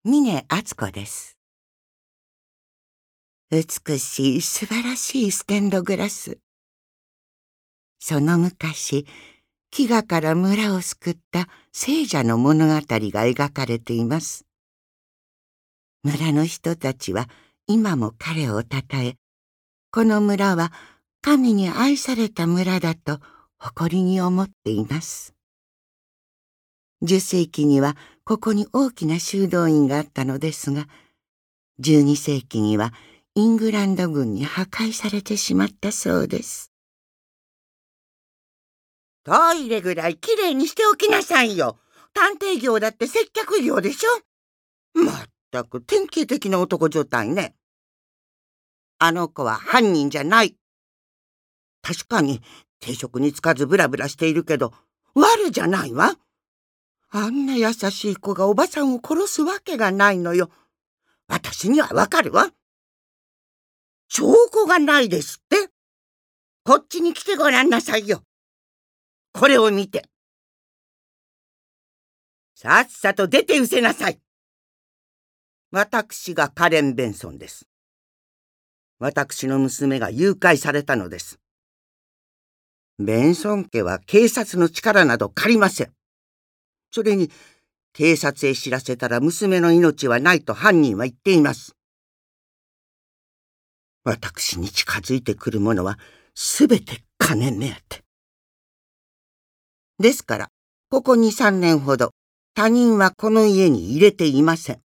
峰敦子です。美しい素晴らしいステンドグラス。その昔、飢餓から村を救った聖者の物語が描かれています。村の人たちは今も彼をたたえ、この村は神に愛された村だと誇りに思っています。10世紀にはここに大きな修道院があったのですが、12世紀にはイングランド軍に破壊されてしまったそうです。トイレぐらいきれいにしておきなさいよ。探偵業だって接客業でしょ。まったく典型的な男状態ね。あの子は犯人じゃない。確かに定職に就かずブラブラしているけど、悪じゃないわ。あんな優しい子がおばさんを殺すわけがないのよ。私にはわかるわ。証拠がないですって。こっちに来てごらんなさいよ。これを見て。さっさと出て失せなさい。私がカレン・ベンソンです。私の娘が誘拐されたのです。ベンソン家は警察の力など借りません。それに、警察へ知らせたら娘の命はないと犯人は言っています。私に近づいてくる者はすべて金目当て。ですから、ここ2、3年ほど他人はこの家に入れていません。